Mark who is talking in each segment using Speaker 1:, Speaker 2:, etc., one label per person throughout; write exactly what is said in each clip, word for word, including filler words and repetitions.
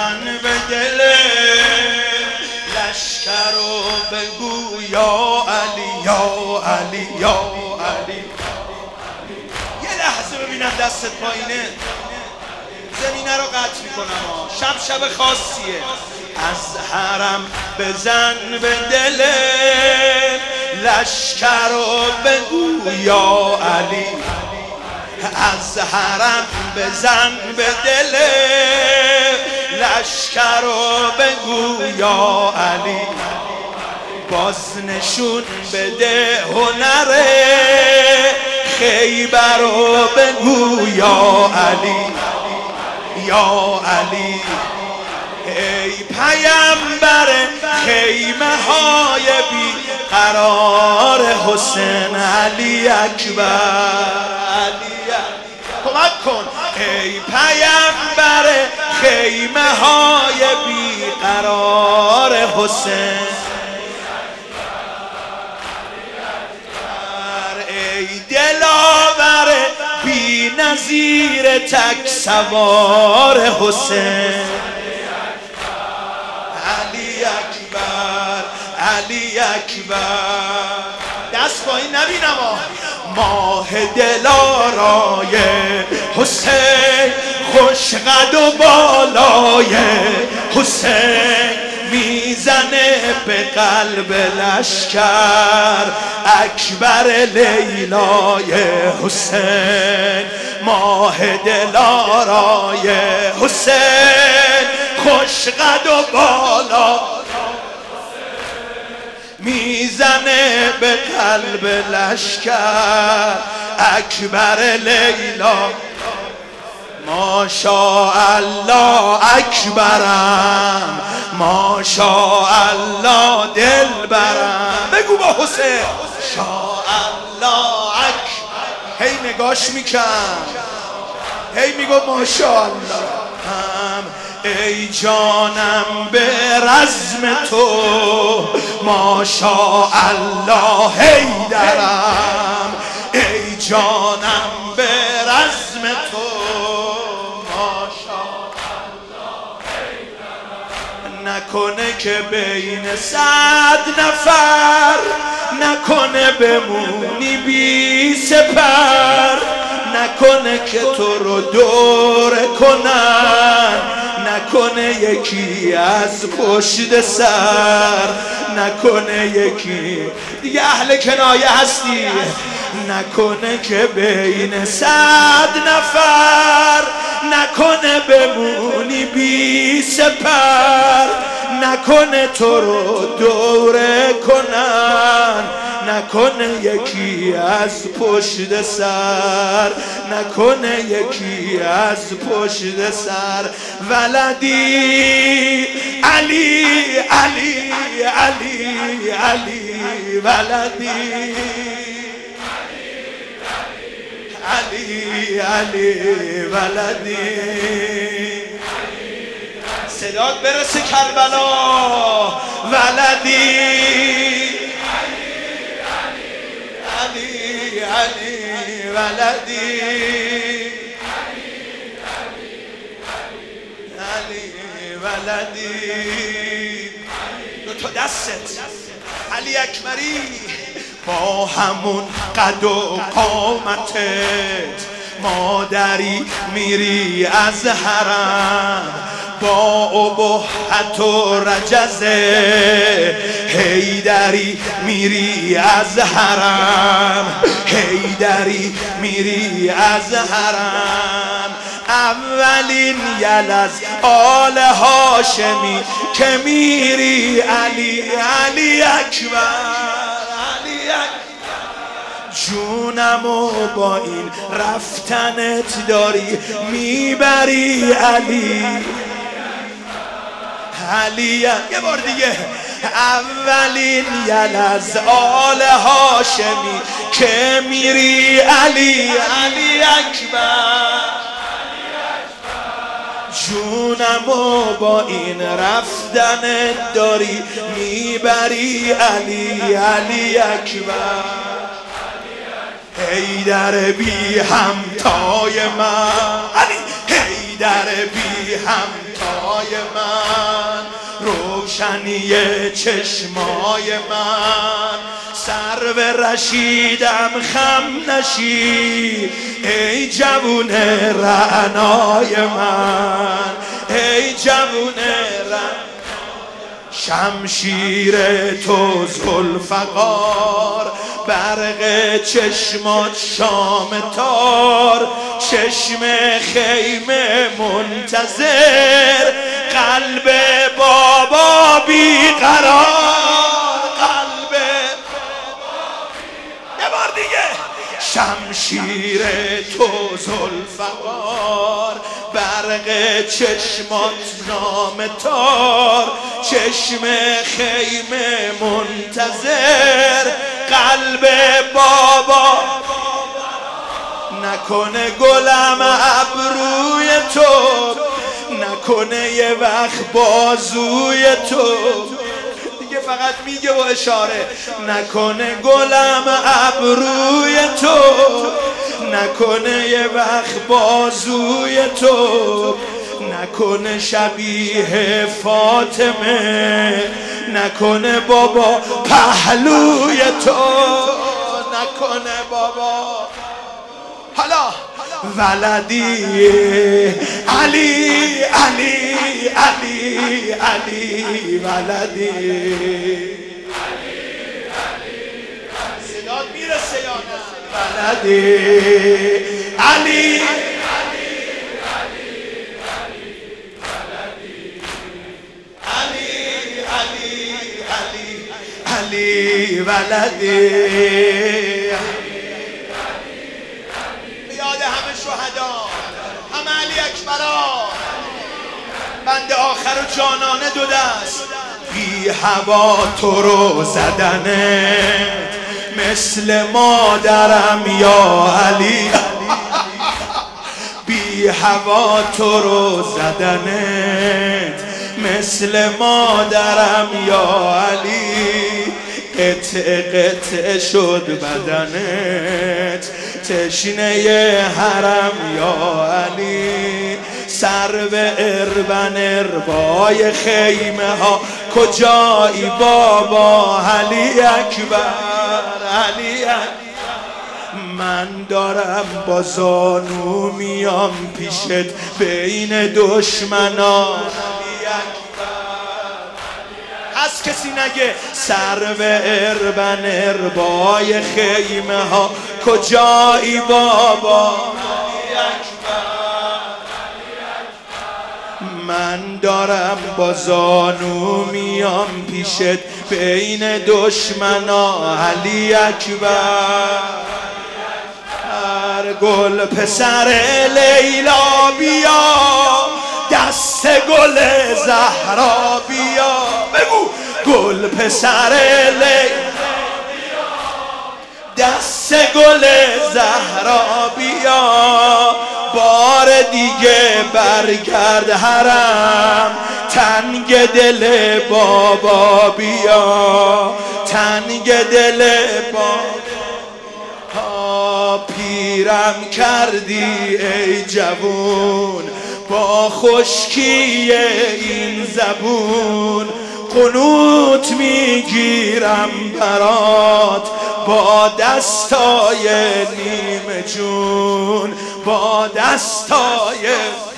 Speaker 1: بزن به دل لشکر و بگو یا علی یا علی یا علی. یه لحظه ببینم دستت پایینه، زمینه رو قطع میکنم. شب شب خاصیه. از حرم بزن به دل لشکر و بگو یا علی. از حرم بزن به دل لشکر و بگو یا علی. باز نشون بده هنر خیبر و بگو یا علی یا علی. ای پیامبر خیمه های بی قرار حسین علی اکبر علی کمک کن. ای پیامبر خیمه های بی قرار حسین، ای دلاور بی نظیر تک سوار حسین علی اکبر علی اکبر. دست پایین نبینم. ماه دلارای حسین خوش قد و بالای حسین میزنه به قلب لشکر اکبر لیلای حسین. ماه دلارای حسین خوش قد و بالا میزنه به قلب لشکر اکبر لیلا. ماشاءالله اکبرم ماشاءالله دلبرم. بگو با حسین شاءالله اکبر. هی نگاش میکن، هی میگو ماشاءالله. هم ای جانم به رزم تو ماشاءالله حیدرم. ای جانم به رزم تو ماشاءالله حیدرم. نکنه که بین صد نفر نکنه بمونی بی سپر. نکنه که تو رو دور کنن، نکنه یکی از پشت سر، نکنه یکی دیگه اهل کنایه هستی. نکنه که بین صد نفر نکنه بمونی بی سپر. نکنه تو رو دوره کنن، نکنه یکی از پشت سر، نکنه یکی از پشت سر. ولدی علی علی علی علی ولدی علی علی ولدی. صدات برسه کربلا. ولدی علی علی ولدی علی ولدی. دو تا دستت علی اکبری با همون قد و قامتت مادری میری از حرم با ابهت و رجزه. حیدری میری از حرم حیدری میری از حرم. اولین یلز آل هاشمی که میری علی علی اکبر علی اکبر. جونمو با این رفتنت داری میبری علی علی. یه بار دیگه. اولین یلز آل هاشمی که میری علی علی اکبر. جونمو با این رفتنت داری میبری علی علی اکبر. حیدر بی همتای من علی حیدر بی همتای های من، روشنی چشمای من، سر به رشیدم خم نشی ای جوون رعنای من، ای جوون رعنای. شمشیر تو ذوالفقار، برق چشمات شام تار، چشم خیمه منتظر، قلب بابا بیقرار، قلب بابا بیقرار. یه بار دیگه. شمشیر تو ذوالفقار، برق چشمات نام تار، چشم خیمه منتظر، قلب بابا. نکنه گلم ابروی تو، نکنه یه وقت بازوی تو، دیگه فقط میگه و اشاره. نکنه گلم ابروی تو، نکنه یه وقت بازوی تو، نکنه شبیه فاطمه، نکنه بابا پهلوی تو، نکنه بابا. حالا ولدی علی علی علی علی ولدی صدات میرسه یا نه؟ ولدی علی علی ولدی. بیاد همه شهدا، همه علی اکبرا، بند آخر و جانانه دو دست. بی هوا تو رو زدنت مثل مادرم یا علی، بی هوا تو رو زدنت مثل مادرم یا علی، قطع قطع شد بدنت تشنه حرم یا علی، سر به اربن اربای خیمه ها کجایی بابا علی اکبر، علی اکبر. من دارم با زانو میام پیشت بین دشمنا، هست کسی نگه سر به اربن اربای خیمه ها کجایی بابا علی اکبر. من دارم با زانو میام پیشت بین دشمنا علی اکبر. گل پسر لیلا بیا، دست گل زهرا بیا، بگو گل پسر لیلا بیا، دست گل زهرا بیا، بار دیگه برگرد حرم، تنگ دل بابا بیا، تنگ دل بابا. پیرم کردی ای جوون با خشکی این زبون، قنوت میگیرم برات با دستای نیمه جون، با دستای.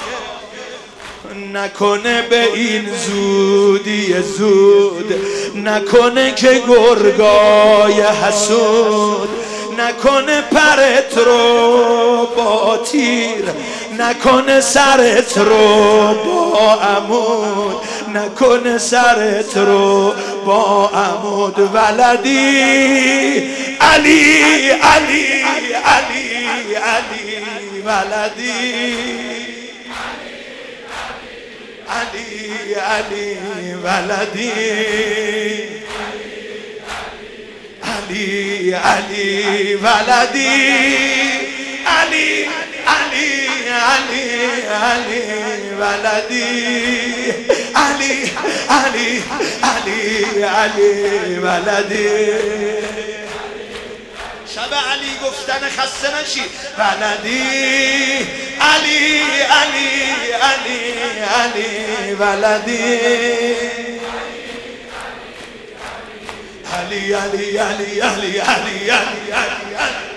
Speaker 1: نکنه به این زودی زود، نکنه که گرگای حسود، نکنه پرت رو با تیر، نکنه سرت رو با عمود، نکنه سرت رو با عمود. ولدی علی علی علی علی ولدی علی علی ولدی علی علی ولدی علی علی علی علی ولدی علی علی علی علی ولدی. شب علی گفتن خسته نشی. ولدی علی علی علی علی ولدی علی علی علی علی علی علی علی